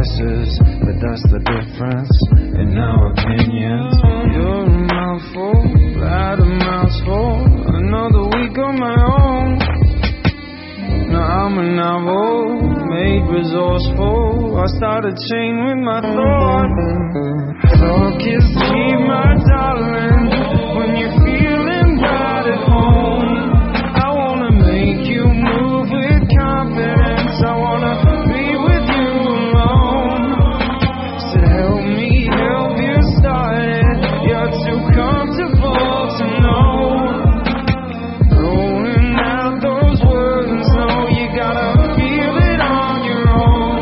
choices, but that's the difference in our opinions. You're a mouthful, glad a mouthful, another week on my own. Now I'm a novel, made resourceful. I start a chain with my thoughts. Talk is cheap, my darling, when you're feeling bad at home. I wanna make you move with confidence. I wanna be with you alone. So help me help you start it. You're too comfortable to know. Throwing out those words, no, you gotta feel it on your own.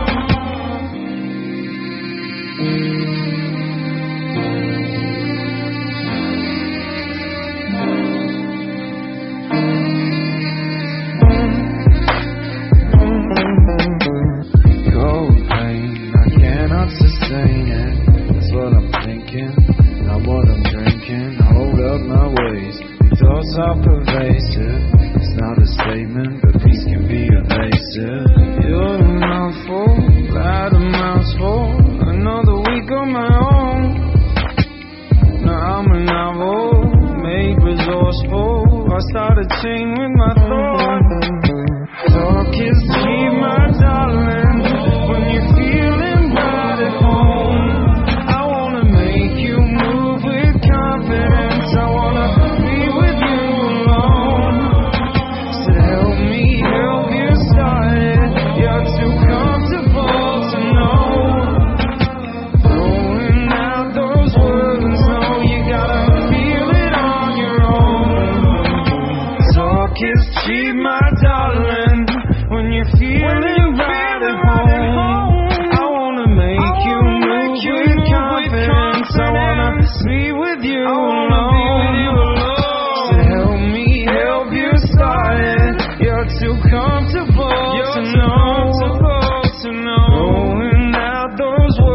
Cold pain, I cannot sustain it. That's what I'm thinking, not what I'm drinking. I hold up my waist, these thoughts are pervasive. It's not a statement, but peace can be evasive. You're a mouthful, glad a mouthful, another week on my own. Now I'm a novel, made resourceful. I start a chain with my thoughts. Talk is cheap, my darling, when you're feeling bad at home. I wanna make you move with confidence. I wanna be with you alone. So help me help you start it. You're too comfortable to know. Throwing out those words, no, you gotta feel it on your own. Talk is cheap, my darling, when you're feeling bad at home. I wanna make you move with confidence. I wanna be with you alone. So help me help you start it. You're too comfortable to know. Throwing out those words.